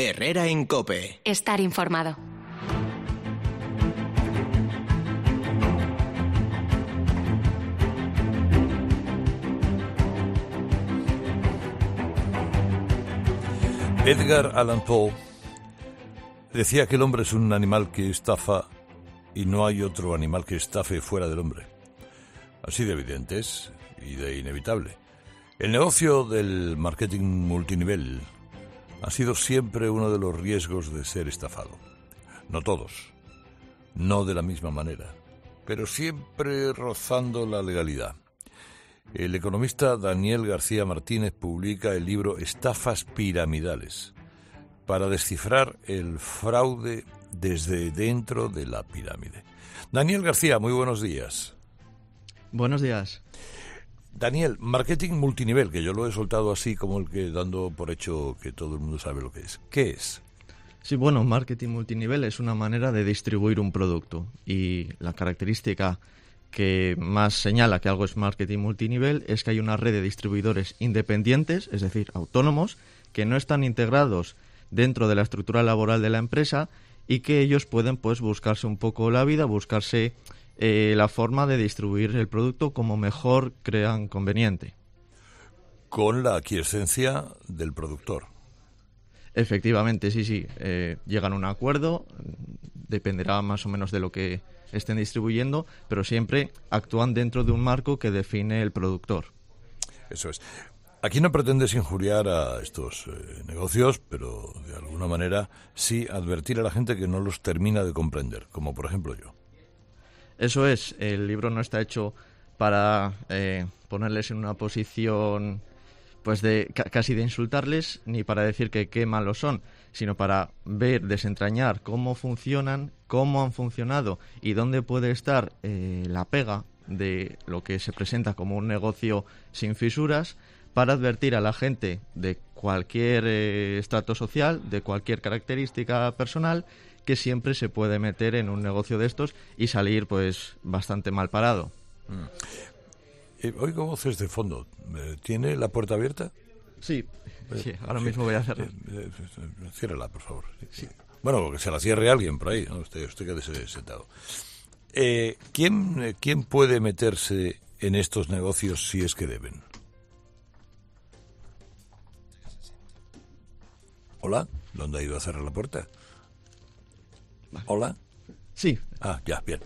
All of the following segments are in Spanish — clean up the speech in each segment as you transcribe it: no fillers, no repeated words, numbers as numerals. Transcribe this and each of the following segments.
Herrera en COPE. Estar informado. Edgar Allan Poe decía que el hombre es un animal que estafa y no hay otro animal que estafe fuera del hombre. Así de evidente es y de inevitable. El negocio del marketing multinivel ha sido siempre uno de los riesgos de ser estafado. No todos, no de la misma manera, pero siempre rozando la legalidad. El economista Daniel García Martínez publica el libro Estafas piramidales para descifrar el fraude desde dentro de la pirámide. Daniel García, muy buenos días. Buenos días. Daniel, marketing multinivel, que yo lo he soltado así como el que dando por hecho que todo el mundo sabe lo que es. ¿Qué es? Sí, bueno, marketing multinivel es una manera de distribuir un producto y la característica que más señala que algo es marketing multinivel es que hay una red de distribuidores independientes, es decir, autónomos, que no están integrados dentro de la estructura laboral de la empresa y que ellos pueden pues buscarse un poco la vida, buscarse la forma de distribuir el producto como mejor crean conveniente. Con la aquiescencia del productor. Efectivamente, sí. Llegan a un acuerdo, dependerá más o menos de lo que estén distribuyendo, pero siempre actúan dentro de un marco que define el productor. Eso es. Aquí no pretendes injuriar a estos negocios, pero de alguna manera sí advertir a la gente que no los termina de comprender, como por ejemplo yo. Eso es, el libro no está hecho para ponerles en una posición pues casi de insultarles, ni para decir que qué malos son, sino para ver, desentrañar cómo funcionan, cómo han funcionado y dónde puede estar la pega de lo que se presenta como un negocio sin fisuras, para advertir a la gente de cualquier estrato social, de cualquier característica personal, que siempre se puede meter en un negocio de estos y salir pues bastante mal parado. Oigo voces de fondo. ¿Tiene la puerta abierta? Sí, ahora mismo voy a hacerlo. Ciérrala, por favor. Sí. Bueno, que se la cierre alguien por ahí, ¿no? Usted quédese sentado. ¿Quién puede meterse en estos negocios si es que deben? ¿Hola? ¿Dónde ha ido a cerrar la puerta? ¿Hola? Sí. Ah, ya, bien.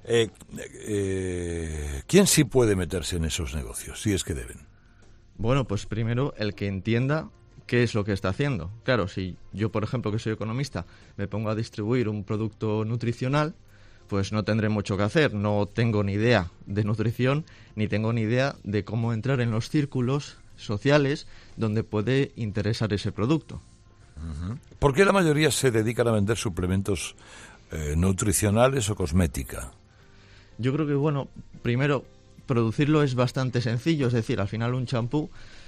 ¿Quién sí puede meterse en esos negocios, si es que deben? Bueno, pues primero el que entienda qué es lo que está haciendo. Claro, si yo, por ejemplo, que soy economista, me pongo a distribuir un producto nutricional, pues no tendré mucho que hacer. No tengo ni idea de nutrición, ni tengo ni idea de cómo entrar en los círculos sociales donde puede interesar ese producto. Uh-huh. ¿Por qué la mayoría se dedican a vender suplementos nutricionales o cosmética? Yo creo que, bueno, primero, producirlo es bastante sencillo, es decir, al final un champú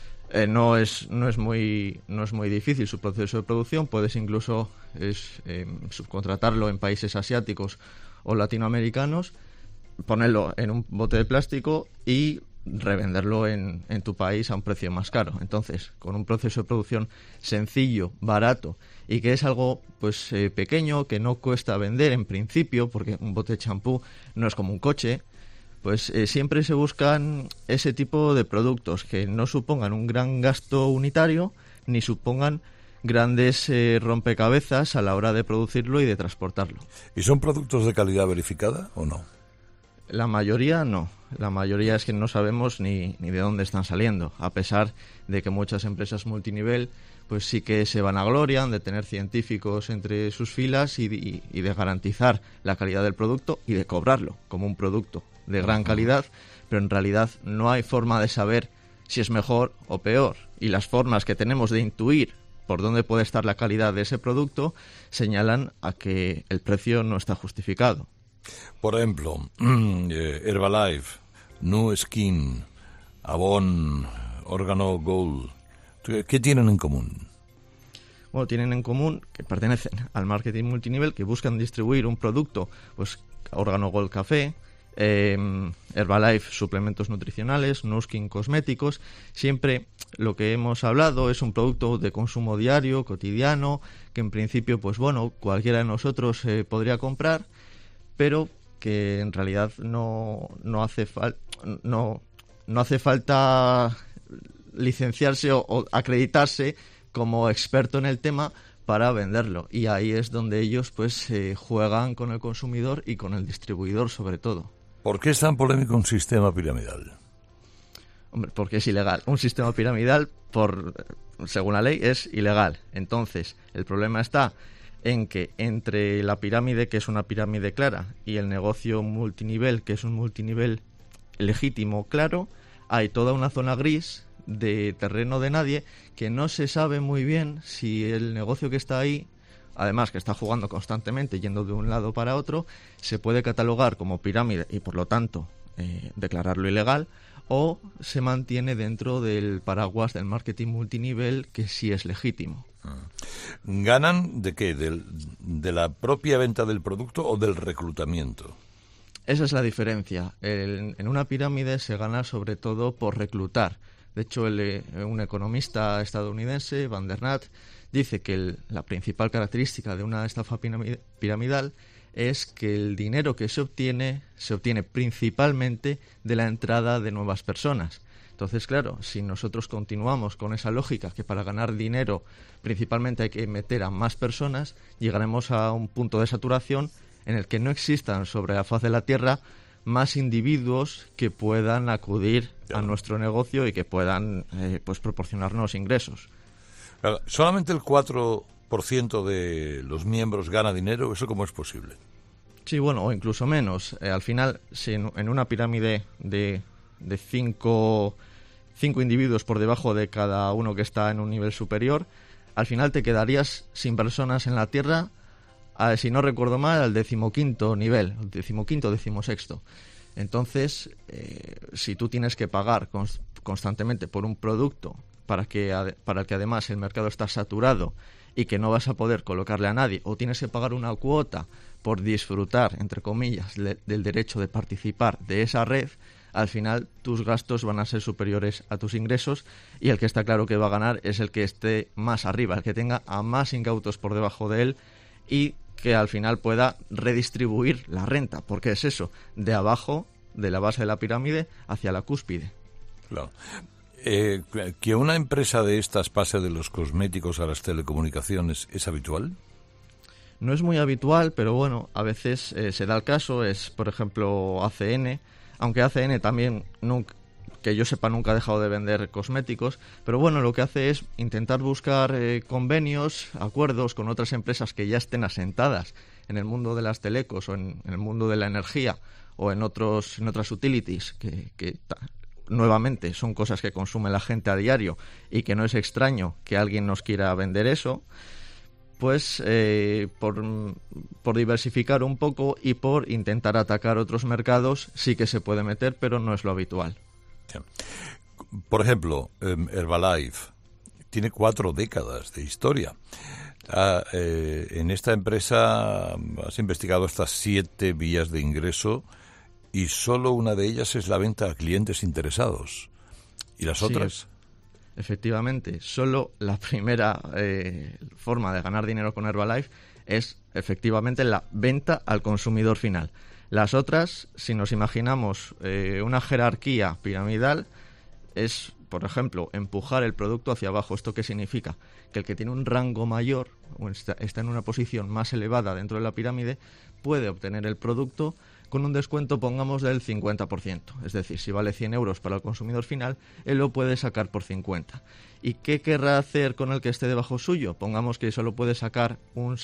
no es muy difícil su proceso de producción. Puedes incluso subcontratarlo en países asiáticos o latinoamericanos, ponerlo en un bote de plástico y revenderlo en tu país a un precio más caro. Entonces, con un proceso de producción sencillo, barato y que es algo pues pequeño, que no cuesta vender en principio, porque un bote de champú no es como un coche, pues siempre se buscan ese tipo de productos que no supongan un gran gasto unitario ni supongan grandes rompecabezas a la hora de producirlo y de transportarlo. ¿Y son productos de calidad verificada o no? La mayoría no. La mayoría es que no sabemos ni de dónde están saliendo, a pesar de que muchas empresas multinivel pues sí que se vanaglorian de tener científicos entre sus filas y de garantizar la calidad del producto y de cobrarlo como un producto de gran calidad, pero en realidad no hay forma de saber si es mejor o peor, y las formas que tenemos de intuir por dónde puede estar la calidad de ese producto señalan a que el precio no está justificado. Por ejemplo, Herbalife, Nu Skin, Avon, Organo Gold, ¿qué tienen en común? Bueno, tienen en común que pertenecen al marketing multinivel, que buscan distribuir un producto, pues Organo Gold Café, Herbalife, suplementos nutricionales, Nuskin, cosméticos. Siempre lo que hemos hablado es un producto de consumo diario, cotidiano, que en principio, pues bueno, cualquiera de nosotros podría comprar, pero que en realidad no hace falta licenciarse o acreditarse como experto en el tema para venderlo, y ahí es donde ellos pues juegan con el consumidor y con el distribuidor sobre todo. ¿Por qué es tan polémico un sistema piramidal? Hombre, porque es ilegal. Un sistema piramidal, según la ley, es ilegal. Entonces, el problema está en que entre la pirámide, que es una pirámide clara, y el negocio multinivel, que es un multinivel legítimo claro, hay toda una zona gris de terreno de nadie que no se sabe muy bien si el negocio que está ahí, además que está jugando constantemente, yendo de un lado para otro, se puede catalogar como pirámide y por lo tanto declararlo ilegal, o se mantiene dentro del paraguas del marketing multinivel, que sí es legítimo. ¿Ganan de qué? ¿De la propia venta del producto o del reclutamiento? Esa es la diferencia. En una pirámide se gana sobre todo por reclutar. De hecho, un economista estadounidense, Van der Natt, dice que la principal característica de una estafa piramidal es que el dinero que se obtiene principalmente de la entrada de nuevas personas. Entonces, claro, si nosotros continuamos con esa lógica que para ganar dinero principalmente hay que meter a más personas, llegaremos a un punto de saturación en el que no existan sobre la faz de la Tierra más individuos que puedan acudir a nuestro negocio y que puedan pues proporcionarnos ingresos. Claro, solamente el 4% de los miembros gana dinero. ¿Eso cómo es posible? Sí, bueno, o incluso menos. Al final, si en una pirámide de 5 individuos por debajo de cada uno que está en un nivel superior, al final te quedarías sin personas en la Tierra, si no recuerdo mal, al 15º nivel, al 15º, 16º. Entonces, si tú tienes que pagar constantemente por un producto para el que además el mercado está saturado y que no vas a poder colocarle a nadie, o tienes que pagar una cuota por disfrutar, entre comillas, del derecho de participar de esa red, al final tus gastos van a ser superiores a tus ingresos, y el que está claro que va a ganar es el que esté más arriba, el que tenga a más incautos por debajo de él y que al final pueda redistribuir la renta, porque es eso, de abajo, de la base de la pirámide, hacia la cúspide. Claro. ¿Que una empresa de estas pase de los cosméticos a las telecomunicaciones es habitual? No es muy habitual, pero bueno, a veces se da el caso. Es, por ejemplo, ACN, aunque ACN también, que yo sepa, nunca ha dejado de vender cosméticos, pero bueno, lo que hace es intentar buscar convenios, acuerdos con otras empresas que ya estén asentadas en el mundo de las telecos o en el mundo de la energía o en otras utilities que nuevamente son cosas que consume la gente a diario y que no es extraño que alguien nos quiera vender eso. Pues por diversificar un poco y por intentar atacar otros mercados sí que se puede meter, pero no es lo habitual. Sí. Por ejemplo, Herbalife tiene 4 décadas de historia. En esta empresa has investigado estas 7 vías de ingreso y solo una de ellas es la venta a clientes interesados. ¿Y las otras? Efectivamente, solo la primera forma de ganar dinero con Herbalife es efectivamente la venta al consumidor final. Las otras, si nos imaginamos una jerarquía piramidal, es, por ejemplo, empujar el producto hacia abajo. ¿Esto qué significa? Que el que tiene un rango mayor o está en una posición más elevada dentro de la pirámide puede obtener el producto con un descuento, pongamos, del 50%. Es decir, si vale 100 euros para el consumidor final, él lo puede sacar por 50. ¿Y qué querrá hacer con el que esté debajo suyo? Pongamos que solo puede sacar un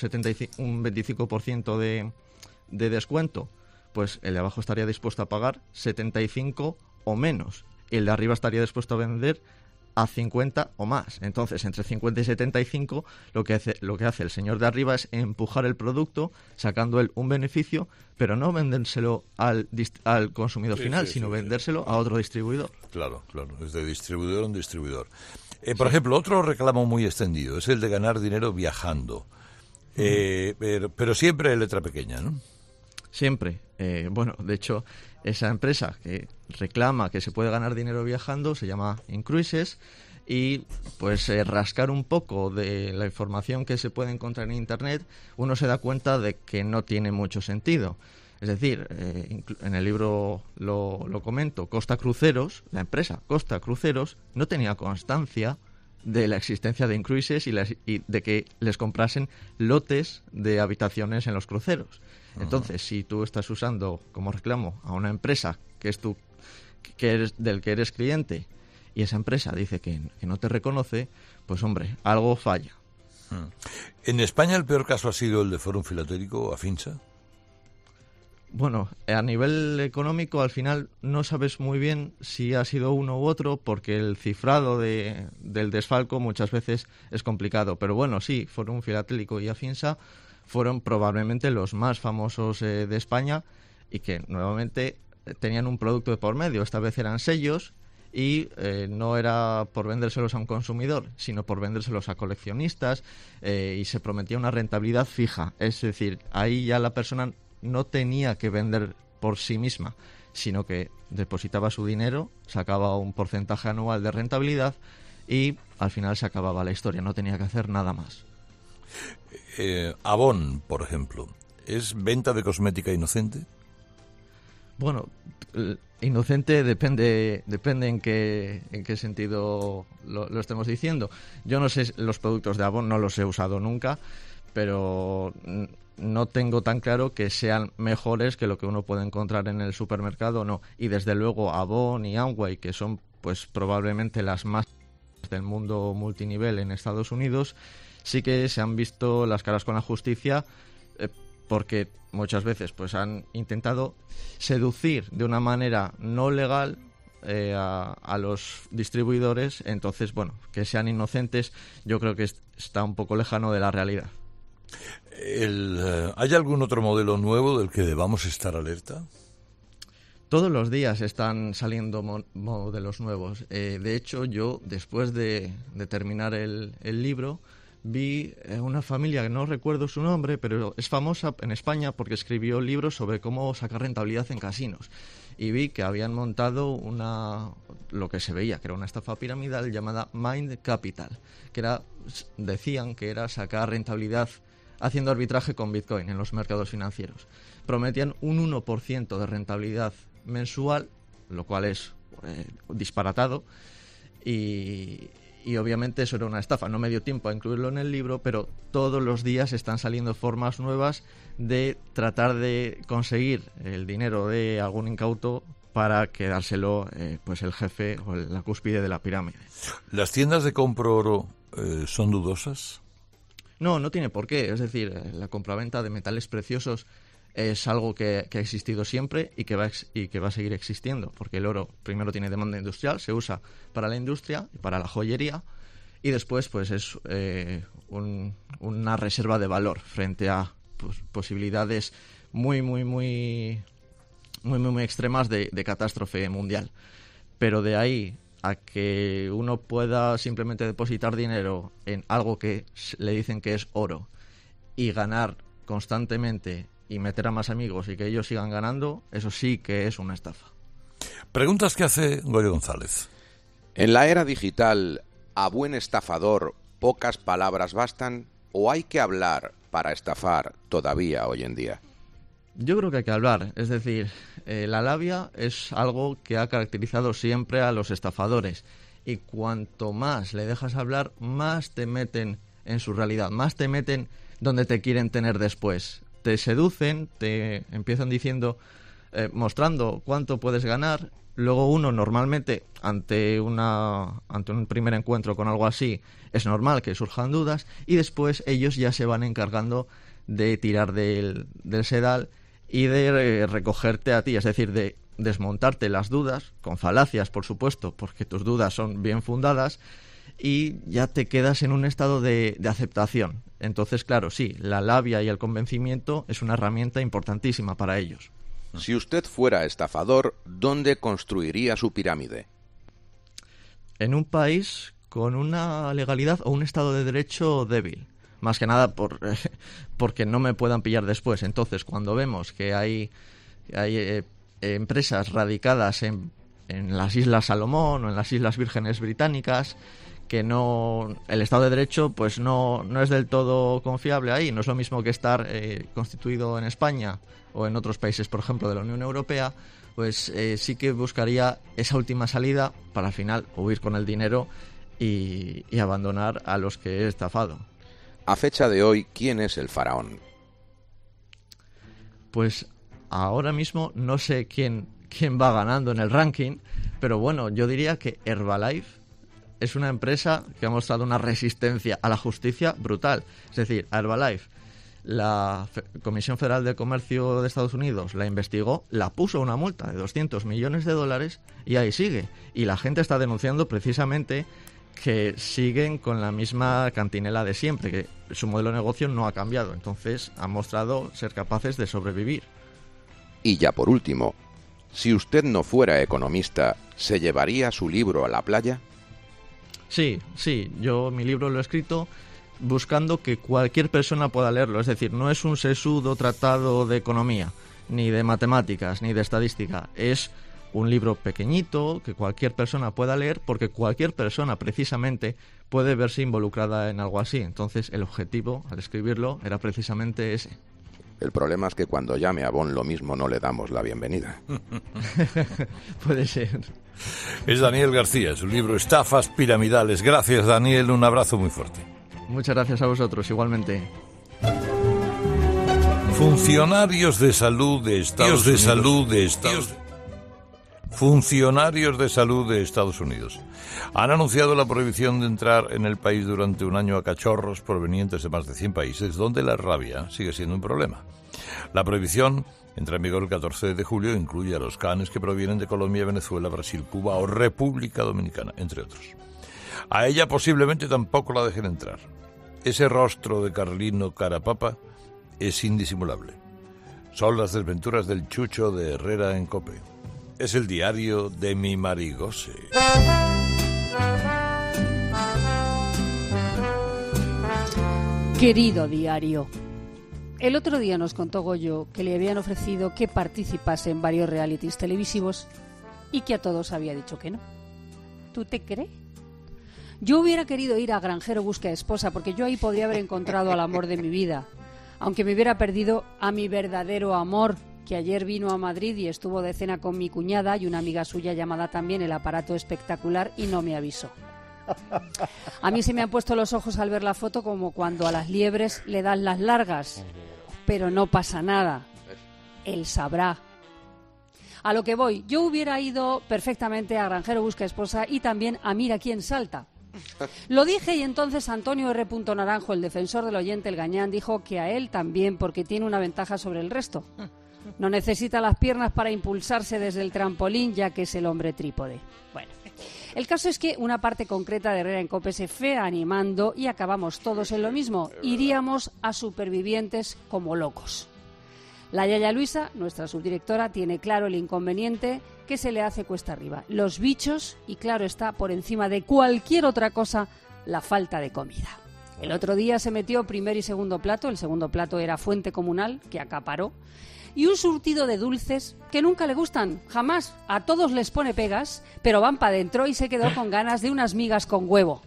25% de descuento. Pues el de abajo estaría dispuesto a pagar 75 o menos. Y el de arriba estaría dispuesto a vender a 50 o más. Entonces, entre 50 y 75, lo que hace el señor de arriba es empujar el producto, sacando él un beneficio, pero no vendérselo al consumidor final, sino vendérselo a otro distribuidor. Claro, es de distribuidor en distribuidor. Por ejemplo, otro reclamo muy extendido es el de ganar dinero viajando. Pero siempre en letra pequeña, ¿no? Siempre. Bueno, de hecho, Esa empresa que reclama que se puede ganar dinero viajando se llama Incruises, y pues rascar un poco de la información que se puede encontrar en Internet, uno se da cuenta de que no tiene mucho sentido. Es decir, en el libro lo comento, Costa Cruceros, la empresa Costa Cruceros, no tenía constancia de la existencia de Incruises y de que les comprasen lotes de habitaciones en los cruceros. Entonces, si tú estás usando como reclamo a una empresa del que eres cliente, y esa empresa dice que no te reconoce, pues hombre, algo falla. ¿En España el peor caso ha sido el de Fórum Filatérico, Afinsa? Bueno, a nivel económico al final no sabes muy bien si ha sido uno u otro, porque el cifrado del desfalco muchas veces es complicado. Pero bueno, sí, Fórum Filatélico y Afinsa fueron probablemente los más famosos de España, y que nuevamente tenían un producto de por medio. Esta vez eran sellos, y no era por vendérselos a un consumidor, sino por vendérselos a coleccionistas, y se prometía una rentabilidad fija. Es decir, ahí ya la persona no tenía que vender por sí misma, sino que depositaba su dinero, sacaba un porcentaje anual de rentabilidad y al final se acababa la historia, no tenía que hacer nada más. Avon, por ejemplo, ¿es venta de cosmética inocente? Bueno, inocente depende en qué sentido lo estemos diciendo. Yo no sé, los productos de Avon no los he usado nunca, pero no tengo tan claro que sean mejores que lo que uno puede encontrar en el supermercado, no. Y desde luego Avon y Amway, que son pues probablemente las más del mundo multinivel en Estados Unidos, sí que se han visto las caras con la justicia, porque muchas veces pues han intentado seducir de una manera no legal a los distribuidores. Entonces, bueno, que sean inocentes yo creo que está un poco lejano de la realidad. ¿Hay algún otro modelo nuevo del que debamos estar alerta? Todos los días están saliendo modelos nuevos. De hecho, yo, después de terminar el libro, vi una familia que no recuerdo su nombre, pero es famosa en España porque escribió libros sobre cómo sacar rentabilidad en casinos. Y vi que habían montado lo que se veía que era una estafa piramidal llamada Mind Capital, que decían que era sacar rentabilidad haciendo arbitraje con Bitcoin en los mercados financieros. Prometían un 1% de rentabilidad mensual, lo cual es disparatado, y obviamente eso era una estafa. No me dio tiempo a incluirlo en el libro, pero todos los días están saliendo formas nuevas de tratar de conseguir el dinero de algún incauto para quedárselo pues el jefe o la cúspide de la pirámide. ¿Las tiendas de compro oro son dudosas? No tiene por qué. Es decir, la compraventa de metales preciosos es algo que ha existido siempre y que va a seguir existiendo, porque el oro primero tiene demanda industrial, se usa para la industria y para la joyería, y después pues es una reserva de valor frente a posibilidades muy extremas de catástrofe mundial. Pero de ahí a que uno pueda simplemente depositar dinero en algo que le dicen que es oro y ganar constantemente y meter a más amigos y que ellos sigan ganando, eso sí que es una estafa. Preguntas que hace Goyo González. En la era digital, ¿a buen estafador pocas palabras bastan o hay que hablar para estafar todavía hoy en día? Yo creo que hay que hablar. Es decir, la labia es algo que ha caracterizado siempre a los estafadores, y cuanto más le dejas hablar, más te meten en su realidad, más te meten donde te quieren tener después. Te seducen, te empiezan diciendo, mostrando cuánto puedes ganar. Luego uno normalmente ante un primer encuentro con algo así es normal que surjan dudas, y después ellos ya se van encargando de tirar del sedal y de recogerte a ti, es decir, de desmontarte las dudas, con falacias por supuesto, porque tus dudas son bien fundadas, y ya te quedas en un estado de aceptación. Entonces, claro, sí, la labia y el convencimiento es una herramienta importantísima para ellos. Si usted fuera estafador, ¿dónde construiría su pirámide? En un país con una legalidad o un estado de derecho débil. Más que nada porque no me puedan pillar después. Entonces, cuando vemos que hay empresas radicadas en las Islas Salomón o en las Islas Vírgenes Británicas, que el Estado de Derecho pues no es del todo confiable ahí. No es lo mismo que estar constituido en España o en otros países, por ejemplo, de la Unión Europea. Pues sí que buscaría esa última salida para al final huir con el dinero y abandonar a los que he estafado. A fecha de hoy, ¿quién es el faraón? Pues ahora mismo no sé quién va ganando en el ranking, pero bueno, yo diría que Herbalife es una empresa que ha mostrado una resistencia a la justicia brutal. Es decir, a Herbalife, la Comisión Federal de Comercio de Estados Unidos la investigó, la puso una multa de $200 millones y ahí sigue. Y la gente está denunciando precisamente que siguen con la misma cantinela de siempre, que su modelo de negocio no ha cambiado. Entonces han mostrado ser capaces de sobrevivir. Y ya por último, si usted no fuera economista, ¿se llevaría su libro a la playa? Sí, yo mi libro lo he escrito buscando que cualquier persona pueda leerlo. Es decir, no es un sesudo tratado de economía, ni de matemáticas, ni de estadística. Es un libro pequeñito que cualquier persona pueda leer, porque cualquier persona precisamente puede verse involucrada en algo así. Entonces el objetivo al escribirlo era precisamente ese. El problema es que cuando llame a Bon lo mismo no le damos la bienvenida. Puede ser. Es Daniel García, su libro Estafas Piramidales. Gracias, Daniel, un abrazo muy fuerte. Muchas gracias a vosotros, igualmente. Funcionarios de salud de Estados Unidos han anunciado la prohibición de entrar en el país durante un año a cachorros provenientes de más de 100 países donde la rabia sigue siendo un problema. La prohibición entra en vigor el 14 de julio e incluye a los canes que provienen de Colombia, Venezuela, Brasil, Cuba o República Dominicana, entre otros. A ella posiblemente tampoco la dejen entrar. Ese rostro de Carlino Carapapa es indisimulable. Son las desventuras del Chucho de Herrera en COPE. Es el diario de mi Marigose. Querido diario, el otro día nos contó Goyo que le habían ofrecido que participase en varios realities televisivos y que a todos había dicho que no. ¿Tú te crees? Yo hubiera querido ir a Granjero Busca Esposa, porque yo ahí podría haber encontrado al amor de mi vida, aunque me hubiera perdido a mi verdadero amor, que ayer vino a Madrid y estuvo de cena con mi cuñada y una amiga suya llamada también El Aparato Espectacular, y no me avisó. A mí se me han puesto los ojos al ver la foto como cuando a las liebres le dan las largas, pero no pasa nada, él sabrá. A lo que voy, yo hubiera ido perfectamente a Granjero Busca Esposa y también a Mira quién salta. Lo dije y entonces Antonio R. Naranjo, el defensor del oyente, el Gañán, dijo que a él también, porque tiene una ventaja sobre el resto. No necesita las piernas para impulsarse desde el trampolín, ya que es el hombre trípode. Bueno, el caso es que una parte concreta de Herrera en COPE se fue animando y acabamos todos en lo mismo. Iríamos a Supervivientes como locos. La Yaya Luisa, nuestra subdirectora, tiene claro el inconveniente que se le hace cuesta arriba. Los bichos y, claro está, por encima de cualquier otra cosa, la falta de comida. El otro día se metió primer y segundo plato. El segundo plato era Fuente Comunal, que acaparó, y un surtido de dulces que nunca le gustan, jamás. A todos les pone pegas, pero van para adentro, y se quedó con ganas de unas migas con huevo.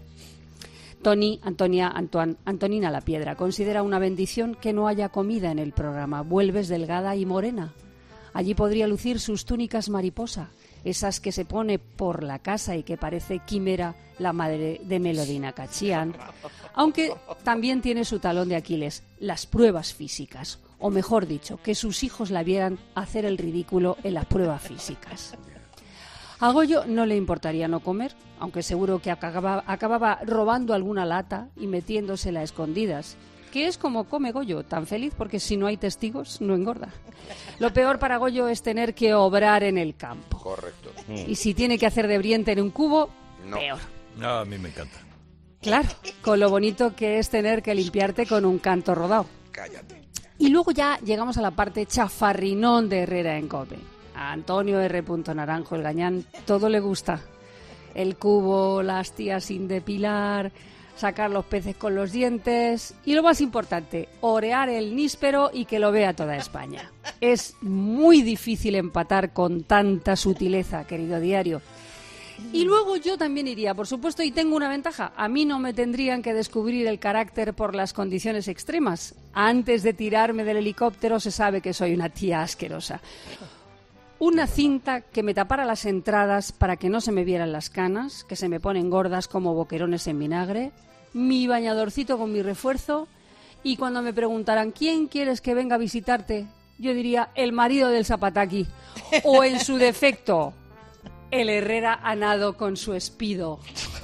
Antonina La Piedra considera una bendición que no haya comida en el programa. Vuelves delgada y morena. Allí podría lucir sus túnicas mariposa, esas que se pone por la casa y que parece quimera la madre de Melodina Cachián. Aunque también tiene su talón de Aquiles, las pruebas físicas. O mejor dicho, que sus hijos la vieran hacer el ridículo en las pruebas físicas. A Goyo no le importaría no comer, aunque seguro que acababa robando alguna lata y metiéndosela a escondidas, que es como come Goyo, tan feliz porque si no hay testigos no engorda. Lo peor para Goyo es tener que obrar en el campo. Correcto. Y si tiene que hacer de Briente en un cubo, no. Peor. No, a mí me encanta. Claro, con lo bonito que es tener que limpiarte con un canto rodado. Cállate. Y luego ya llegamos a la parte chafarrinón de Herrera en COPE. A Antonio R. Naranjo, el Gañán, todo le gusta. El cubo, las tías sin depilar, sacar los peces con los dientes y, lo más importante, orear el níspero y que lo vea toda España. Es muy difícil empatar con tanta sutileza, querido diario. Y luego yo también iría, por supuesto, y tengo una ventaja. A mí no me tendrían que descubrir el carácter por las condiciones extremas. Antes de tirarme del helicóptero se sabe que soy una tía asquerosa. Una cinta que me tapara las entradas para que no se me vieran las canas, que se me ponen gordas como boquerones en vinagre, mi bañadorcito con mi refuerzo, y cuando me preguntaran ¿quién quieres que venga a visitarte?, yo diría el marido del Zapataki, o en su defecto, el Herrera a nado con su espido.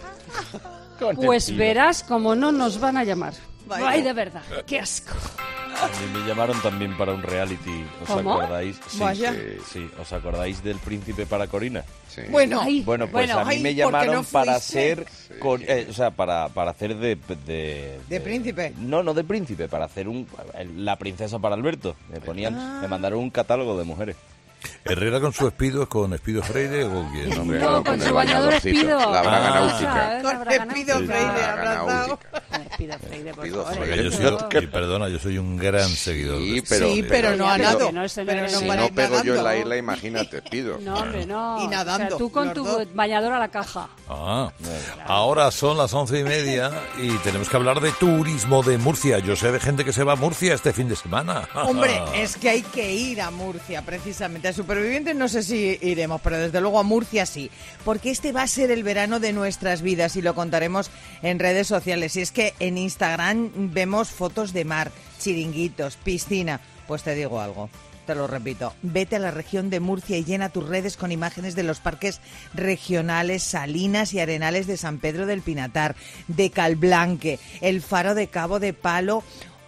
Pues verás cómo no nos van a llamar. Ay, de verdad, qué asco. A mí me llamaron también para un reality. ¿Cómo? Acordáis? Sí, ¿os acordáis del Príncipe para Corina? Sí. Bueno, Pues a mí me llamaron para ser, para hacer de príncipe. No de príncipe, para hacer la princesa para Alberto. Me mandaron un catálogo de mujeres. ¿Herrera con su espido, con Espido Freire o con quién? Hombre, No, con su bañador espido. La braga náutica. ¿Sabes? La Con braga Espido náutica. Freire La braga abrazado. náutica. Espido Freire, por Espido favor. Freire. Yo soy un gran seguidor. Sí, de pero no a Pero nado. que no, ese no Pero es- no Si para no ir pego yo en la nadando. isla, imagínate, pido. No, hombre, no. Y nadando, O sea, tú con los tu dos. bañador a la caja. Ahora son las 11:30 y tenemos que hablar de turismo de Murcia. Yo sé de gente que se va a Murcia este fin de semana. Hombre, es que hay que ir a Murcia, precisamente. A Supervivientes no sé si iremos, pero desde luego a Murcia sí. Porque este va a ser el verano de nuestras vidas y lo contaremos en redes sociales. Y es que en Instagram vemos fotos de mar, chiringuitos, piscina. Pues te digo algo. Te lo repito, vete a la región de Murcia y llena tus redes con imágenes de los parques regionales Salinas y Arenales de San Pedro del Pinatar, de Calblanque, el Faro de Cabo de Palo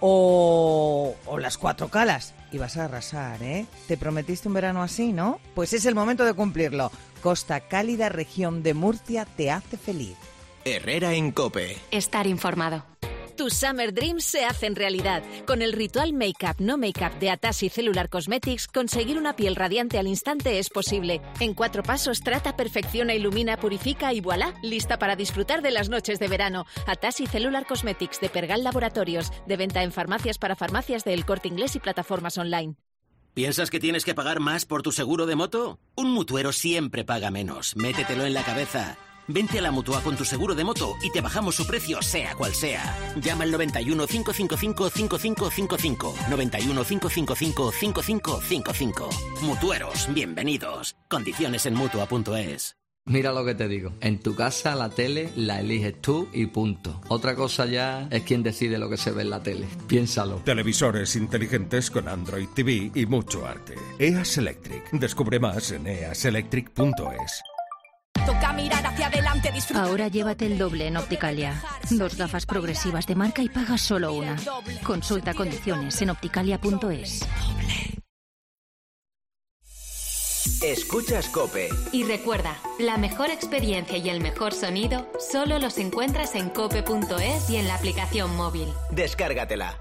o las Cuatro Calas. Y vas a arrasar, ¿eh? Te prometiste un verano así, ¿no? Pues es el momento de cumplirlo. Costa Cálida, región de Murcia, te hace feliz. Herrera en COPE. Estar informado. Tus Summer Dreams se hacen realidad. Con el ritual Make-up No Make-up de Atassi Cellular Cosmetics, conseguir una piel radiante al instante es posible. En 4 pasos trata, perfecciona, ilumina, purifica y voilà, lista para disfrutar de las noches de verano. Atassi Cellular Cosmetics de Pergal Laboratorios, de venta en farmacias para farmacias de El Corte Inglés y plataformas online. ¿Piensas que tienes que pagar más por tu seguro de moto? Un mutuero siempre paga menos. Métetelo en la cabeza. Vente a la Mutua con tu seguro de moto y te bajamos su precio, sea cual sea. Llama al 91 555 5555. 91 555 5555. Mutueros, bienvenidos. Condiciones en Mutua.es. Mira lo que te digo. En tu casa la tele la eliges tú y punto. Otra cosa ya es quien decide lo que se ve en la tele. Piénsalo. Televisores inteligentes con Android TV y mucho arte. EAS Electric. Descubre más en easelectric.es. Toca mirar hacia adelante, disfruta. Ahora llévate el doble en Opticalia. 2 gafas progresivas de marca y pagas solo una. Consulta condiciones en opticalia.es. Escuchas COPE. Y recuerda, la mejor experiencia y el mejor sonido solo los encuentras en cope.es y en la aplicación móvil. Descárgatela.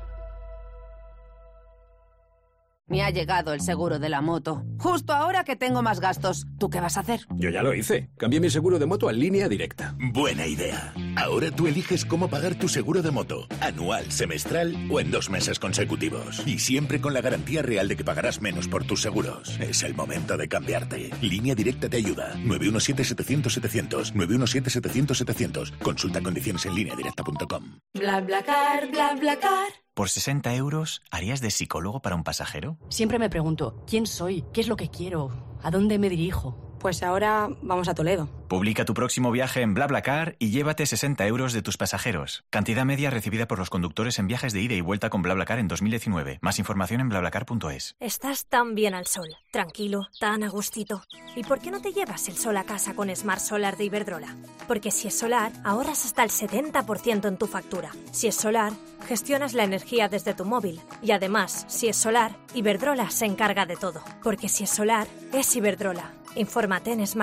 Me ha llegado el seguro de la moto. Justo ahora que tengo más gastos. ¿Tú qué vas a hacer? Yo ya lo hice. Cambié mi seguro de moto a Línea Directa. Buena idea. Ahora tú eliges cómo pagar tu seguro de moto. Anual, semestral o en 2 meses consecutivos. Y siempre con la garantía real de que pagarás menos por tus seguros. Es el momento de cambiarte. Línea Directa te ayuda. 917-700-700. 917-700-700. Consulta condiciones en lineadirecta.com. BlaBlaCar, BlaBlaCar. ¿Por 60 euros harías de psicólogo para un pasajero? Siempre me pregunto, ¿quién soy? ¿Qué es lo que quiero? ¿A dónde me dirijo? Pues ahora vamos a Toledo. Publica tu próximo viaje en BlaBlaCar y llévate 60 euros de tus pasajeros. Cantidad media recibida por los conductores en viajes de ida y vuelta con BlaBlaCar en 2019. Más información en BlaBlaCar.es. Estás tan bien al sol, tranquilo, tan a gustito. ¿Y por qué no te llevas el sol a casa con Smart Solar de Iberdrola? Porque si es solar, ahorras hasta el 70% en tu factura. Si es solar, gestionas la energía desde tu móvil. Y además, si es solar, Iberdrola se encarga de todo. Porque si es solar, es Iberdrola. Infórmate en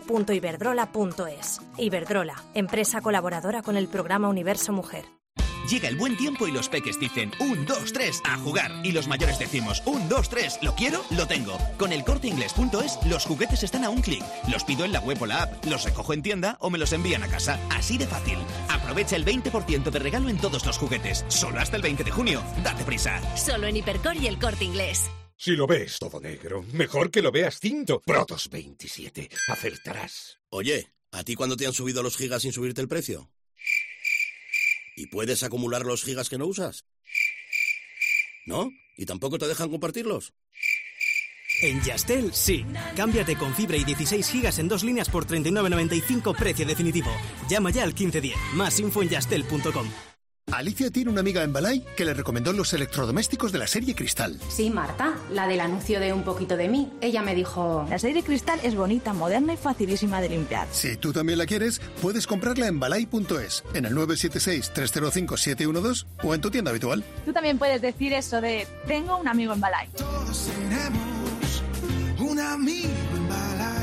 smartsolar.iberdrola.es. Iberdrola, empresa colaboradora con el programa Universo Mujer. Llega el buen tiempo y los peques dicen 1, 2, 3, a jugar. Y los mayores decimos 1, 2, 3, ¿lo quiero? Lo tengo. Con el Corteinglés.es los juguetes están a un clic. Los pido en la web o la app, los recojo en tienda o me los envían a casa. Así de fácil. Aprovecha el 20% de regalo en todos los juguetes. Solo hasta el 20 de junio. Date prisa. Solo en Hipercor y el Corte Inglés. Si lo ves todo negro, mejor que lo veas cinto. Protos 27. Acertarás. Oye, ¿a ti cuándo te han subido los gigas sin subirte el precio? ¿Y puedes acumular los gigas que no usas? ¿No? ¿Y tampoco te dejan compartirlos? En Yastel, sí. Cámbiate con fibra y 16 gigas en 2 líneas por 39,95 precio definitivo. Llama ya al 1510. Más info en yastel.com. Alicia tiene una amiga en Balay que le recomendó los electrodomésticos de la serie Cristal. Sí, Marta, la del anuncio de Un poquito de mí. Ella me dijo... La serie Cristal es bonita, moderna y facilísima de limpiar. Si tú también la quieres, puedes comprarla en balay.es, en el 976-305-712 o en tu tienda habitual. Tú también puedes decir eso de tengo un amigo en Balay. Todos tenemos un amigo en Balay.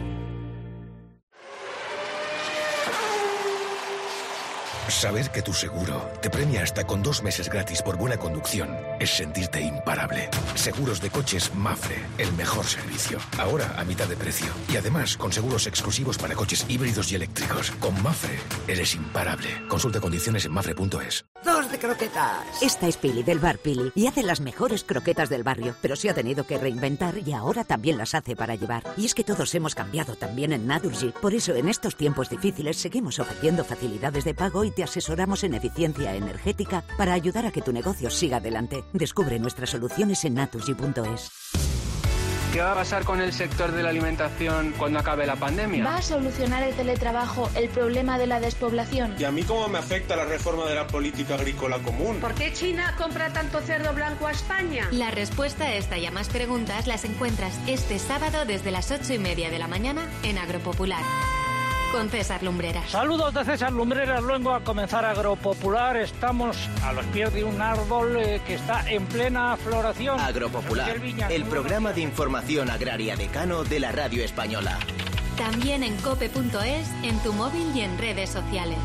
Saber que tu seguro te premia hasta con 2 meses gratis por buena conducción es sentirte imparable. Seguros de coches Mafre, el mejor servicio. Ahora a mitad de precio. Y además con seguros exclusivos para coches híbridos y eléctricos. Con Mafre eres imparable. Consulta condiciones en mafre.es. 2 de croquetas. Esta es Pili del bar Pili y hace las mejores croquetas del barrio, pero se ha tenido que reinventar y ahora también las hace para llevar. Y es que todos hemos cambiado también en Naturgy. Por eso en estos tiempos difíciles seguimos ofreciendo facilidades de pago y te asesoramos en eficiencia energética para ayudar a que tu negocio siga adelante. Descubre nuestras soluciones en naturgy.es. ¿Qué va a pasar con el sector de la alimentación cuando acabe la pandemia? ¿Va a solucionar el teletrabajo el problema de la despoblación? ¿Y a mí cómo me afecta la reforma de la política agrícola común? ¿Por qué China compra tanto cerdo blanco a España? La respuesta a esta y a más preguntas las encuentras este sábado desde las 8:30 de la mañana en Agropopular. Con César Lumbreras. Saludos de César Lumbreras, luego a comenzar Agropopular. Estamos a los pies de un árbol que está en plena floración. Agropopular, el programa de información agraria decano de la radio española. También en cope.es, en tu móvil y en redes sociales.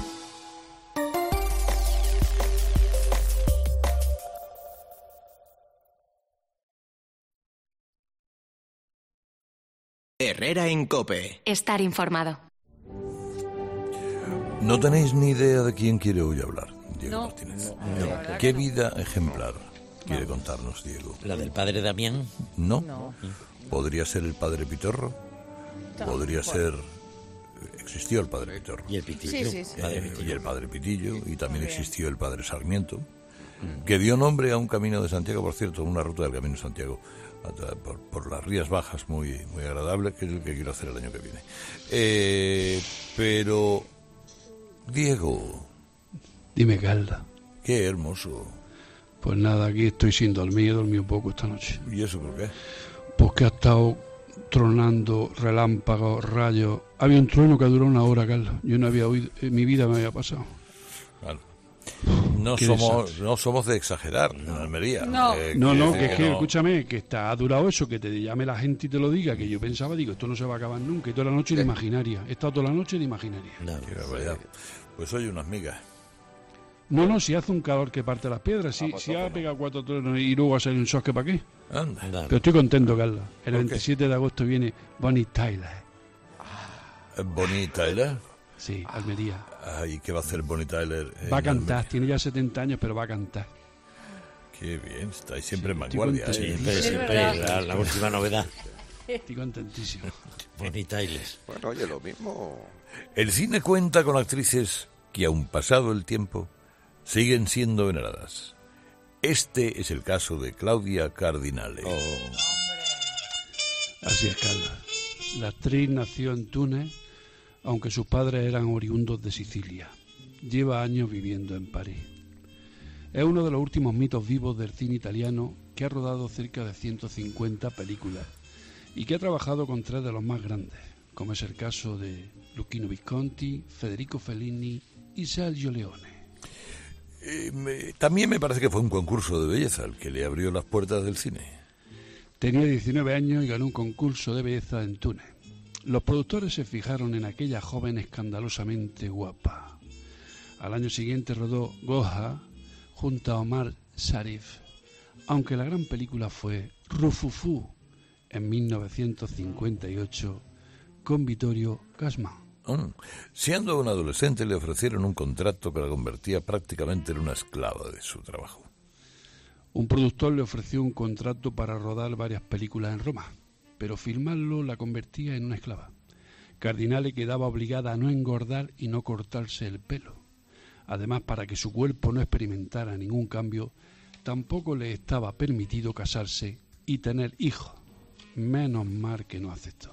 Herrera en COPE. Estar informado. No tenéis ni idea de quién quiere hoy hablar, Diego Martínez. No. ¿Qué vida ejemplar quiere contarnos, Diego? ¿La del padre Damián? No. ¿Podría ser el padre Pitorro? ¿Podría ser... Existió el padre Pitorro. ¿Y el Pitillo? Sí. Y el padre Pitillo, y también existió el padre Sarmiento, que dio nombre a un camino de Santiago, por cierto, una ruta del Camino de Santiago, por las Rías Bajas, muy, muy agradable, que es el que quiero hacer el año que viene. Pero... Diego. Dime, Carla. Qué hermoso. Pues nada, aquí estoy sin dormir, he dormido poco esta noche. ¿Y eso por qué? Porque ha estado tronando, relámpagos, rayos. Había un trueno que duró 1 hora, Carla. Yo no había oído, en mi vida me había pasado. Claro. No somos de exagerar en Almería. No, que es que, escúchame, que ha durado eso, que te llame la gente y te lo diga, que yo pensaba, esto no se va a acabar nunca, y toda la noche de imaginaria. He estado toda la noche de imaginaria. Qué barbaridad. Pues oye, unas migas. No, si hace un calor que parte las piedras, si ha pegado 4 truenos y luego a salir un sosque, ¿para qué? Anda. Pero estoy contento, Carla. El 27 de agosto viene Bonnie Tyler. ¿Bonnie Tyler? Sí, Almería. ¿Y qué va a hacer Bonnie Tyler? Va a cantar, Almería. Tiene ya 70 años, pero va a cantar. Qué bien, estáis siempre en vanguardia. Siempre la última novedad. Estoy contentísimo. Bonnie Tyler. Bueno, oye, lo mismo. El cine cuenta con actrices que, aun pasado el tiempo, siguen siendo veneradas. Este es el caso de Claudia Cardinale. Así es, Carla. La actriz nació en Túnez, aunque sus padres eran oriundos de Sicilia. Lleva años viviendo en París. Es uno de los últimos mitos vivos del cine italiano, que ha rodado cerca de 150 películas y que ha trabajado con 3 de los más grandes, como es el caso de Luchino Visconti, Federico Fellini y Sergio Leone. También me parece que fue un concurso de belleza el que le abrió las puertas del cine. Tenía 19 años y ganó un concurso de belleza en Túnez. Los productores se fijaron en aquella joven escandalosamente guapa. Al año siguiente rodó Goja junto a Omar Sharif, aunque la gran película fue Rufufú en 1958 con Vittorio Gassman. Siendo un adolescente le ofrecieron un contrato que la convertía prácticamente en una esclava de su trabajo. Un productor le ofreció un contrato para rodar varias películas en Roma, pero filmarlo la convertía en una esclava. Cardinale quedaba obligada a no engordar y no cortarse el pelo. Además, para que su cuerpo no experimentara ningún cambio, tampoco le estaba permitido casarse y tener hijos. Menos mal que no aceptó.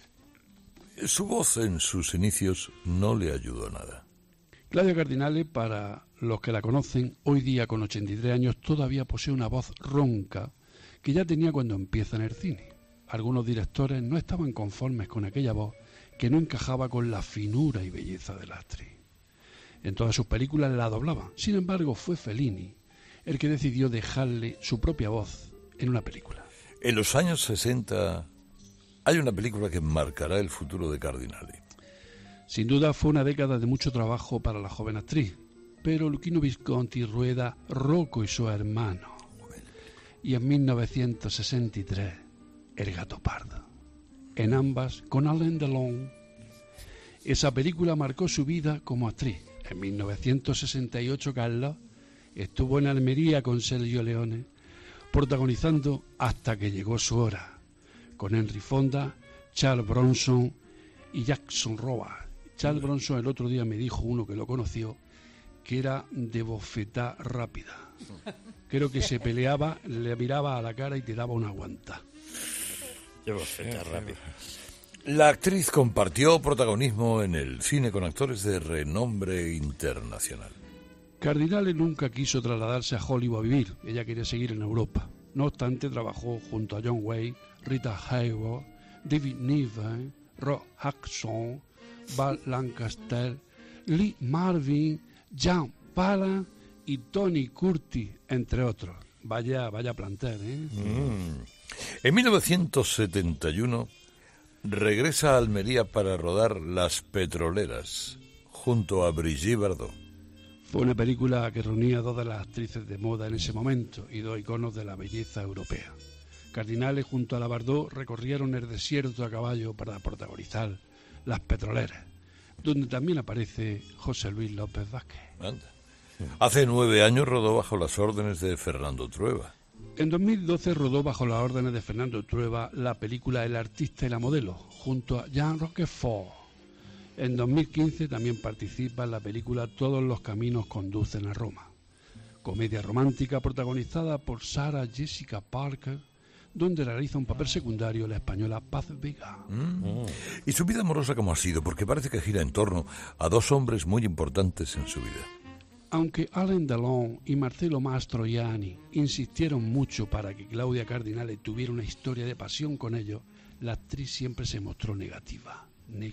Su voz en sus inicios no le ayudó a nada. Claudia Cardinale, para los que la conocen, hoy día con 83 años todavía posee una voz ronca que ya tenía cuando empieza en el cine. Algunos directores no estaban conformes con aquella voz que no encajaba con la finura y belleza de la actriz. En todas sus películas la doblaban. Sin embargo, fue Fellini el que decidió dejarle su propia voz en una película. En los años 60 hay una película que marcará el futuro de Cardinale. Sin duda fue una década de mucho trabajo para la joven actriz, pero Luchino Visconti rueda Rocco y su hermano. Y en 1963, El gato pardo. En ambas con Alain Delon. Esa película marcó su vida como actriz. En 1968 Carlos estuvo en Almería con Sergio Leone, protagonizando Hasta que llegó su hora, con Henry Fonda, Charles Bronson y Jackson Robards. Charles Bronson el otro día me dijo uno que lo conoció, que era de bofetá rápida. Creo que se peleaba, le miraba a la cara y te daba una guanta. De bofetá rápida. La actriz compartió protagonismo en el cine con actores de renombre internacional. Cardinale nunca quiso trasladarse a Hollywood a vivir, ella quería seguir en Europa. No obstante, trabajó junto a John Wayne, Rita Hayworth, David Niven, Rock Hudson, Burt Lancaster, Lee Marvin, Jan Palance y Tony Curtis, entre otros. Vaya plantel, ¿eh? En 1971 regresa a Almería para rodar Las Petroleras, junto a Brigitte Bardot. Fue una película que reunía a dos de las actrices de moda en ese momento y dos iconos de la belleza europea. Cardinale junto a la Bardot recorrieron el desierto a caballo para protagonizar Las Petroleras, donde también aparece José Luis López Vázquez. Anda. Hace 9 años rodó bajo las órdenes de Fernando Trueba. En 2012 rodó bajo las órdenes de Fernando Trueba la película El artista y la modelo, junto a Jean Roquefort. En 2015 también participa en la película Todos los caminos conducen a Roma, comedia romántica protagonizada por Sarah Jessica Parker, donde realiza un papel secundario la española Paz Vega. ¿Y su vida amorosa cómo ha sido? Porque parece que gira en torno a dos hombres muy importantes en su vida. Aunque Alain Delon y Marcello Mastroianni insistieron mucho para que Claudia Cardinale tuviera una historia de pasión con ellos, la actriz siempre se mostró negativa.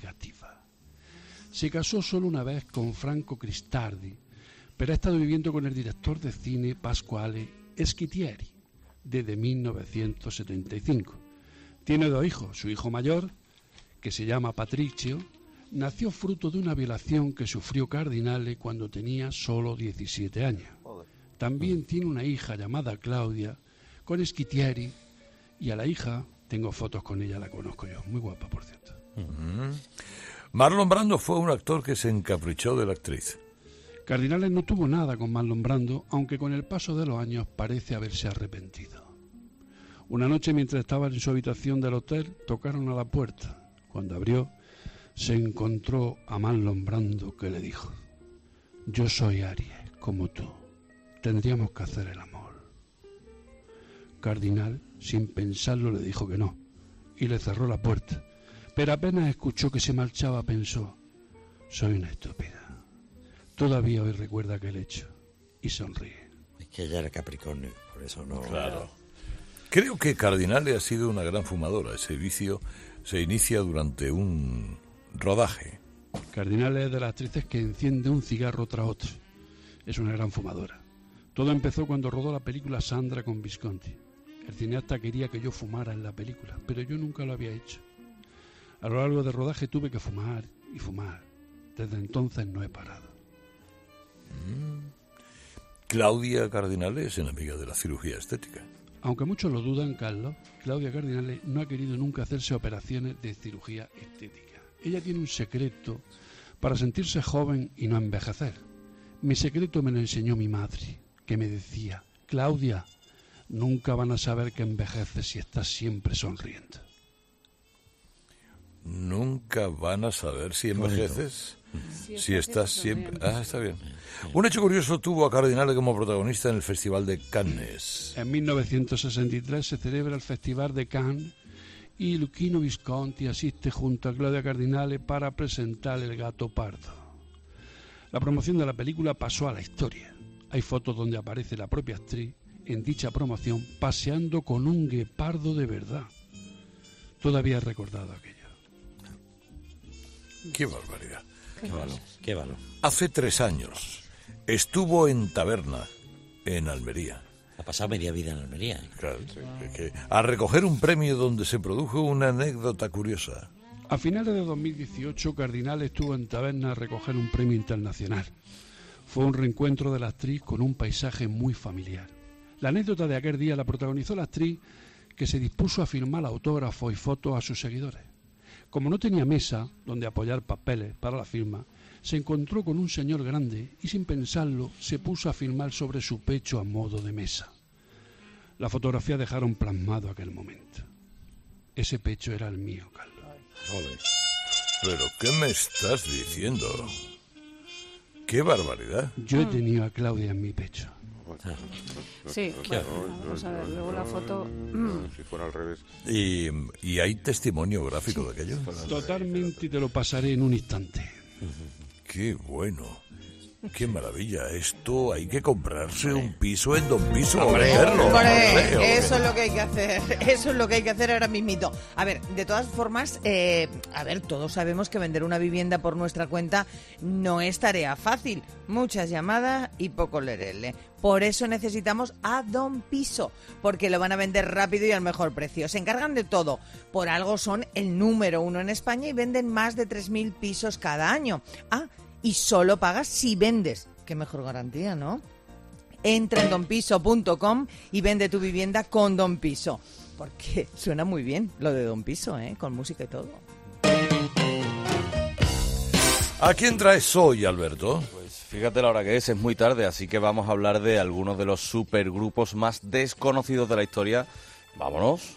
Se casó solo una vez con Franco Cristardi, pero ha estado viviendo con el director de cine Pasquale Schitieri desde 1975. Tiene 2 hijos. Su hijo mayor, que se llama Patricio, nació fruto de una violación que sufrió Cardinale cuando tenía solo 17 años. También tiene una hija llamada Claudia, con Schitieri, y a la hija, tengo fotos con ella, la conozco yo, muy guapa por cierto. Marlon Brando fue un actor que se encaprichó de la actriz. Cardinale no tuvo nada con Marlon Brando, aunque con el paso de los años parece haberse arrepentido. Una noche, mientras estaba en su habitación del hotel, tocaron a la puerta. Cuando abrió, se encontró a Marlon Brando, que le dijo: yo soy Aries, como tú. Tendríamos que hacer el amor. Cardinal, sin pensarlo, le dijo que no, y le cerró la puerta. Pero apenas escuchó que se marchaba, pensó: soy una estúpida. Todavía hoy recuerda aquel hecho, y sonríe. Es que ella era Capricornio, por eso no... Claro. Creo que Cardinale ha sido una gran fumadora. Ese vicio se inicia durante un rodaje. Cardinale es de las actrices que enciende un cigarro tras otro. Es una gran fumadora. Todo empezó cuando rodó la película Sandra con Visconti. El cineasta quería que yo fumara en la película, pero yo nunca lo había hecho. A lo largo del rodaje tuve que fumar y fumar. Desde entonces no he parado. Claudia Cardinale es enemiga de la cirugía estética. Aunque muchos lo dudan, Carlos, Claudia Cardinale no ha querido nunca hacerse operaciones de cirugía estética. Ella tiene un secreto para sentirse joven y no envejecer. Mi secreto me lo enseñó mi madre, que me decía: Claudia, nunca van a saber que envejeces si estás siempre sonriendo. Nunca van a saber si envejeces si estás siempre... Ah, está bien. Un hecho curioso tuvo a Cardinale como protagonista en el Festival de Cannes. En 1963 se celebra el Festival de Cannes y Luchino Visconti asiste junto a Claudia Cardinale para presentar El gato pardo. La promoción de la película pasó a la historia. Hay fotos donde aparece la propia actriz en dicha promoción paseando con un guepardo de verdad. Todavía he recordado aquello. ¡Qué barbaridad! Qué valor. Hace 3 años estuvo en Taberna, en Almería. Ha pasado media vida en Almería. Claro, a recoger un premio donde se produjo una anécdota curiosa. A finales de 2018, Cardinale estuvo en Taberna a recoger un premio internacional. Fue un reencuentro de la actriz con un paisaje muy familiar. La anécdota de aquel día la protagonizó la actriz, que se dispuso a firmar autógrafos y fotos a sus seguidores. Como no tenía mesa donde apoyar papeles para la firma, se encontró con un señor grande y sin pensarlo se puso a firmar sobre su pecho a modo de mesa. La fotografía dejaron plasmado aquel momento. Ese pecho era el mío, Carlos. ¿Pero qué me estás diciendo? ¡Qué barbaridad! Yo he tenido a Claudia en mi pecho. Sí, bueno, vamos a ver, luego la foto... Si fuera al revés. ¿Y hay testimonio gráfico de aquello? Totalmente, y te lo pasaré en un instante. ¡Qué bueno! ¡Qué maravilla! Esto hay que comprarse un piso en Don Piso. ¡Hombre! Eso es lo que hay que hacer. Eso es lo que hay que hacer ahora mismito. A ver, de todas formas, todos sabemos que vender una vivienda por nuestra cuenta no es tarea fácil. Muchas llamadas y poco lerele. Por eso necesitamos a Don Piso, porque lo van a vender rápido y al mejor precio. Se encargan de todo. Por algo son el número 1 en España y venden más de 3.000 pisos cada año. Y solo pagas si vendes. Qué mejor garantía, ¿no? Entra en donpiso.com y vende tu vivienda con Don Piso. Porque suena muy bien lo de Don Piso, con música y todo. ¿A quién traes hoy, Alberto? Pues fíjate la hora que es muy tarde, así que vamos a hablar de algunos de los supergrupos más desconocidos de la historia. ¡Vámonos!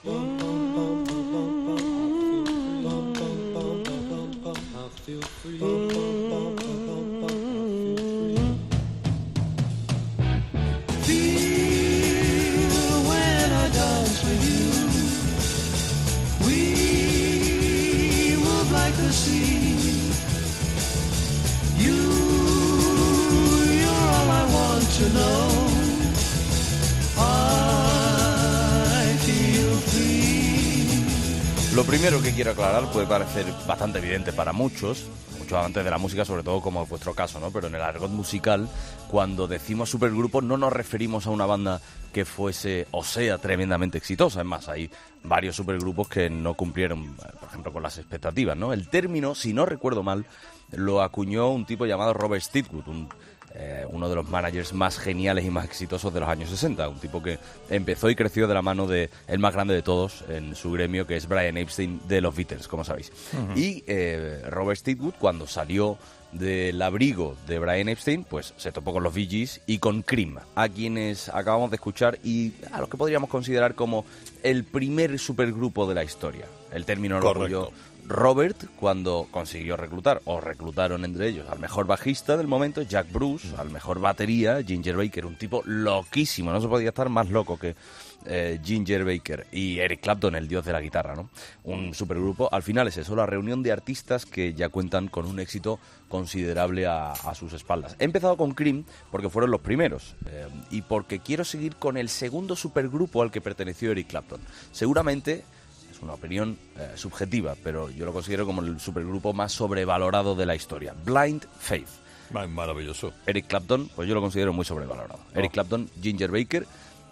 Lo primero que quiero aclarar puede parecer bastante evidente para muchos amantes de la música, sobre todo como es vuestro caso, ¿no? Pero en el argot musical, cuando decimos supergrupo, no nos referimos a una banda que fuese o sea tremendamente exitosa. Es más, hay varios supergrupos que no cumplieron, por ejemplo, con las expectativas, ¿no? El término, si no recuerdo mal, lo acuñó un tipo llamado Robert Stigwood, uno de los managers más geniales y más exitosos de los años 60, un tipo que empezó y creció de la mano de el más grande de todos en su gremio, que es Brian Epstein de los Beatles, como sabéis. Uh-huh. Y Robert Stigwood, cuando salió del abrigo de Brian Epstein, pues se topó con los Bee Gees y con Cream, a quienes acabamos de escuchar y a los que podríamos considerar como el primer supergrupo de la historia. El término lo apoyó Robert cuando consiguió reclutaron entre ellos al mejor bajista del momento, Jack Bruce, al mejor batería, Ginger Baker, un tipo loquísimo, no se podía estar más loco que Ginger Baker, y Eric Clapton, el dios de la guitarra, ¿no? Un supergrupo. Al final es eso, la reunión de artistas que ya cuentan con un éxito considerable a sus espaldas. He empezado con Cream porque fueron los primeros y porque quiero seguir con el segundo supergrupo al que perteneció Eric Clapton. Seguramente una opinión subjetiva, pero yo lo considero como el supergrupo más sobrevalorado de la historia. Blind Faith. Maravilloso. Eric Clapton, pues yo lo considero muy sobrevalorado. Eric Clapton, Ginger Baker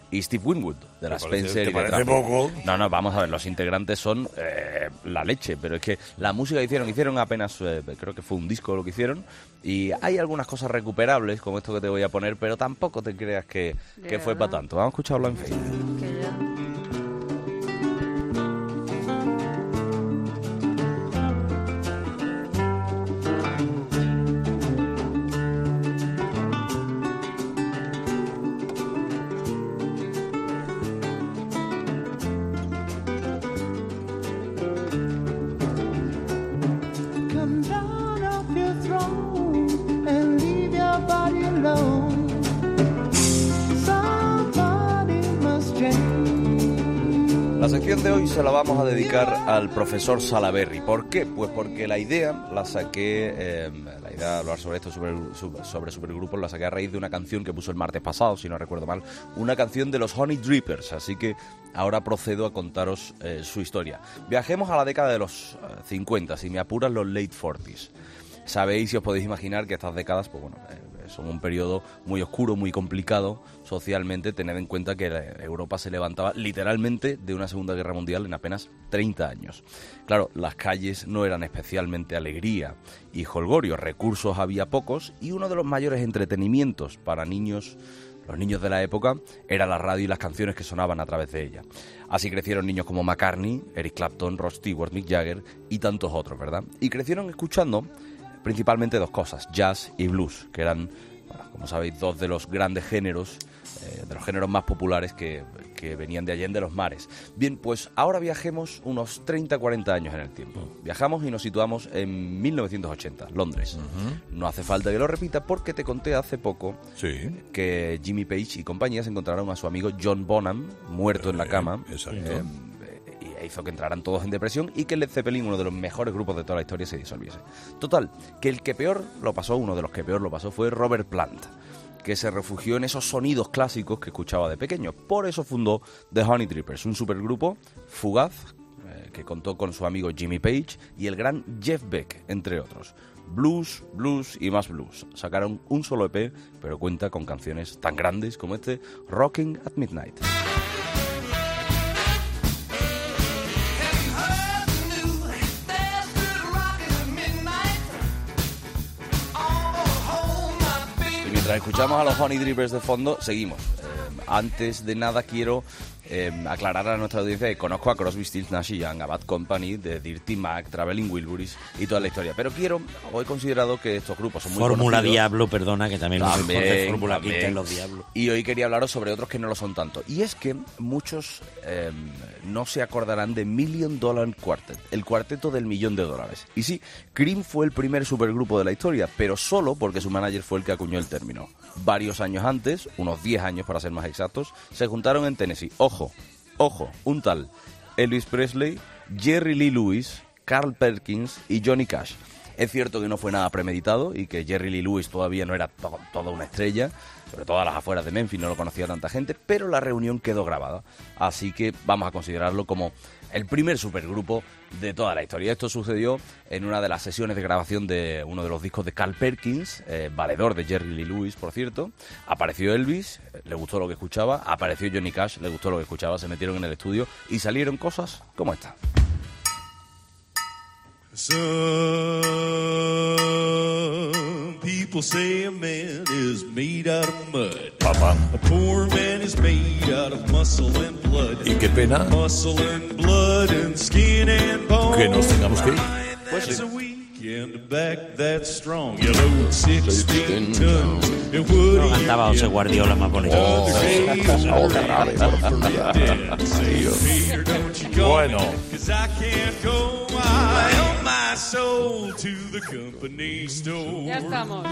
y Steve Winwood, de la Spencer y de parece Traffic. poco? No, vamos a ver, los integrantes son la leche, pero es que la música que hicieron apenas, creo que fue un disco lo que hicieron, y hay algunas cosas recuperables, como esto que te voy a poner, pero tampoco te creas que fue para tanto. Vamos a escucharlo en Facebook. La sección de hoy se la vamos a dedicar al profesor Salaberry. ¿Por qué? Pues porque la idea la saqué, la idea de hablar sobre esto, sobre supergrupos, la saqué a raíz de una canción que puso el martes pasado, si no recuerdo mal, una canción de los Honey Drippers, así que ahora procedo a contaros su historia. Viajemos a la década de los 50, si me apuran los late 40s. Sabéis y os podéis imaginar que estas décadas, pues bueno, son un periodo muy oscuro, muy complicado socialmente. Tened en cuenta que Europa se levantaba literalmente de una Segunda Guerra Mundial en apenas 30 años. Claro, las calles no eran especialmente alegría y jolgorio, recursos había pocos y uno de los mayores entretenimientos para niños, los niños de la época, era la radio y las canciones que sonaban a través de ella. Así crecieron niños como McCartney, Eric Clapton, Rod Stewart, Mick Jagger y tantos otros, ¿verdad? Y crecieron escuchando principalmente dos cosas, jazz y blues, que eran, bueno, como sabéis, dos de los grandes géneros, de los géneros más populares que venían de allende los mares. Bien, pues ahora viajemos unos 30-40 años en el tiempo. Viajamos y nos situamos en 1980, Londres. No hace falta que lo repita porque te conté hace poco que Jimmy Page y compañía se encontraron a su amigo John Bonham muerto en la cama. Exacto. Hizo que entraran todos en depresión y que Led Zeppelin, uno de los mejores grupos de toda la historia, se disolviese. Total, que el que peor lo pasó, uno de los que peor lo pasó, fue Robert Plant, que se refugió en esos sonidos clásicos que escuchaba de pequeño. Por eso fundó The Honey Drippers, un supergrupo fugaz que contó con su amigo Jimmy Page y el gran Jeff Beck, entre otros. Blues, blues y más blues. Sacaron un solo EP, pero cuenta con canciones tan grandes como este Rocking at Midnight. Mientras escuchamos a los Honey Drippers de fondo, seguimos. Antes de nada quiero aclarar a nuestra audiencia que conozco a Crosby, Stills, Nash & Young, a Bad Company, de Dirty Mac, Traveling Wilburys y toda la historia. Pero he considerado que estos grupos son muy Fórmula conocidos. Diablo, perdona, que también los de Fórmula Quinta en los Diablos. Y hoy quería hablaros sobre otros que no lo son tanto. Y es que muchos no se acordarán de $1 Million Quartet, el cuarteto del $1.000.000. Y sí, Cream fue el primer supergrupo de la historia, pero solo porque su manager fue el que acuñó el término. Varios años antes, unos 10 años para ser más exactos, se juntaron en Tennessee. Ojo, un tal Elvis Presley, Jerry Lee Lewis, Carl Perkins y Johnny Cash. Es cierto que no fue nada premeditado y que Jerry Lee Lewis todavía no era toda una estrella, sobre todo a las afueras de Memphis no lo conocía tanta gente, pero la reunión quedó grabada, así que vamos a considerarlo como el primer supergrupo de toda la historia. Esto sucedió en una de las sesiones de grabación de uno de los discos de Carl Perkins, valedor de Jerry Lee Lewis, por cierto. Apareció Elvis, le gustó lo que escuchaba, apareció Johnny Cash, le gustó lo que escuchaba, se metieron en el estudio y salieron cosas como esta. Some people say a man is made out of mud. Papá. A poor man is made out of muscle and blood. Y qué pena Muscle and blood and skin and bone. que nos tengamos que ir. Pues sí. And back that's strong. You load 16 tons. No cantaba José Guardiola más bonito. Bueno. Ya estamos.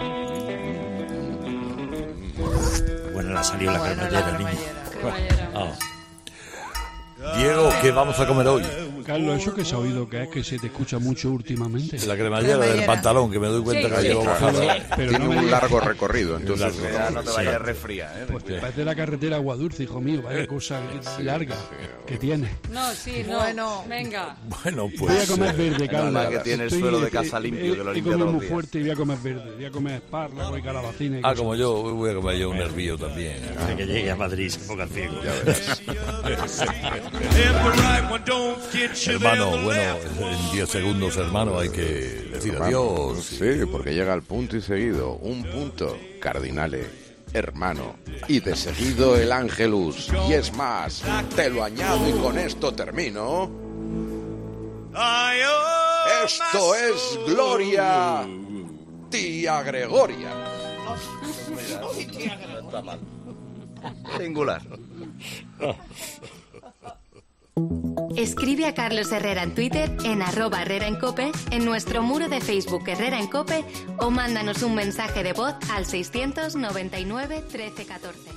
Bueno, le ha salido la cremallera, niño. Diego, ¿qué vamos a comer hoy? Carlos, eso que se ha oído que es que se te escucha mucho últimamente. La cremallera del pantalón, que me doy cuenta que llevo bajado. Pero tiene un largo recorrido, entonces no te vayas a resfriar. Pues parece la carretera Aguadulce, hijo mío, vaya cosa larga que tiene. No, sí, no. Bueno, venga. Bueno, pues. Voy a comer verde, Carlos. La que tiene el suelo de casa limpio, que lo limpia todos los muy días. fuerte y voy a comer verde. Voy a comer espárragos y calabacines. Como yo, voy a comer yo un hervío también. Hasta que llegue a Madrid se ponga ciego. Ya verás. Hermano, bueno, en 10 segundos, hermano, hay que decir adiós. Sí, porque llega al punto y seguido. Un punto, cardinale, hermano. Y de seguido el Ángelus. Y es más, te lo añado y con esto termino. Esto es Gloria, tía Gregoria. No está mal. Singular. Escribe a Carlos Herrera en Twitter, en @HerreraEnCope, en nuestro muro de Facebook Herrera en Cope, o mándanos un mensaje de voz al 699 13 14.